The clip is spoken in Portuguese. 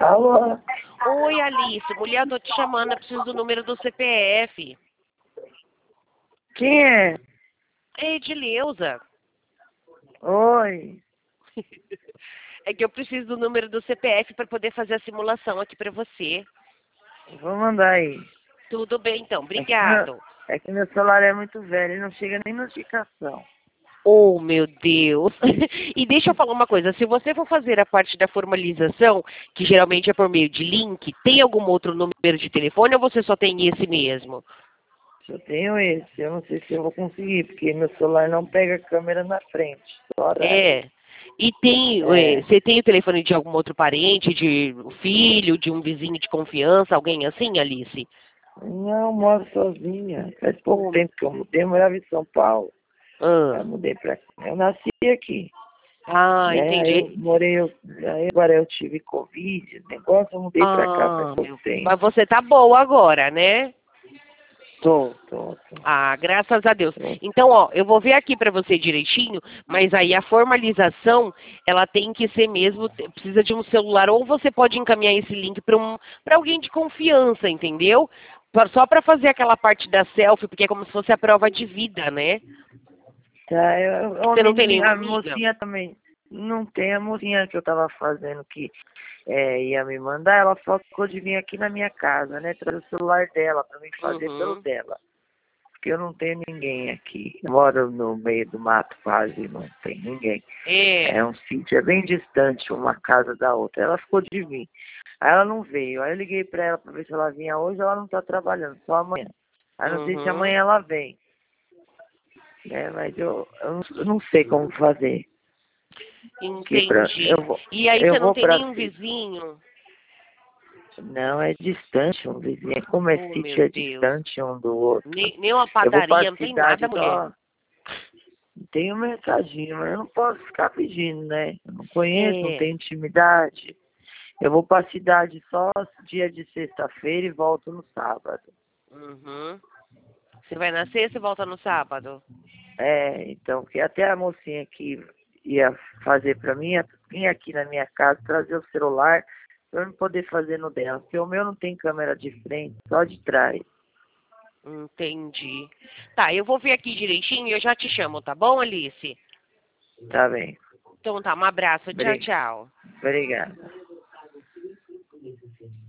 Alô? Oi, Alice. Mulher, eu tô te chamando, eu preciso do número do CPF. Quem é? É Edileuza. Oi. É que eu preciso do número do CPF para poder fazer a simulação aqui para você. Vou mandar aí. Tudo bem, então. É que meu, Obrigado. é que meu celular é muito velho e não chega nem notificação. Oh, meu Deus. E deixa eu falar uma coisa. Se você for fazer a parte da formalização, que geralmente é por meio de link, tem algum outro número de telefone ou você só tem esse mesmo? Eu tenho esse, eu não sei se eu vou conseguir, porque meu celular não pega câmera na frente, só atrás. É. E tem, É. você tem o telefone de algum outro parente, de um filho, de um vizinho de confiança, alguém assim, Alice? Não, moro sozinha. Faz pouco Oh, tempo que eu mudei, eu morava em São Paulo. ah, Eu mudei pra cá. Eu nasci aqui, né? Aí eu entendi. morei, aí agora eu tive Covid, negócio, eu mudei pra cá faz Ah, pouco tempo. mas você tá boa agora, né? Tô. Ah, graças a Deus. Tô. Então, ó, eu vou ver aqui para você direitinho, mas aí a formalização, ela tem que ser mesmo, precisa de um celular, ou você pode encaminhar esse link para alguém de confiança, entendeu? Só para fazer aquela parte da selfie, porque é como se fosse a prova de vida, né? Tá, Você não tem nenhuma a amiga? mocinha também, não tem a mocinha que eu tava fazendo que ia me mandar, ela só ficou de vir aqui na minha casa, né? Trazer o celular dela pra mim fazer pelo Uhum. dela. Porque eu não tenho ninguém aqui. Eu moro no meio do mato quase, não tem ninguém. É. É um sítio, é bem distante uma casa da outra. Ela ficou de vir. Aí ela não veio. Aí eu liguei pra ela pra ver se ela vinha hoje, ela não tá trabalhando, só amanhã. Aí não sei se Uhum. amanhã ela vem. Né? Mas eu não sei como fazer. Que Entendi. E aí eu você não vou tem pra nenhum vizinho? não, é distante um vizinho. Como é Oh, meu sítio, é Deus. distante um do outro. Nem uma Eu vou pra padaria, não tem nada, cidade mulher. só. Tenho mensagem, mas eu não posso ficar pedindo, né? Eu não conheço, não É. tenho intimidade. Eu vou pra cidade só dia de sexta-feira e volto no sábado. Uhum. Você vai na sexta e volta no sábado? É, então, porque até a mocinha que ia fazer pra mim, ia vir aqui na minha casa, trazer o celular pra eu não poder fazer no dela. Porque o meu não tem câmera de frente, só de trás. Entendi. Tá, eu vou ver aqui direitinho e eu já te chamo, tá bom, Alice? Tá bem. Então tá, um abraço. Tchau, tchau. Obrigado.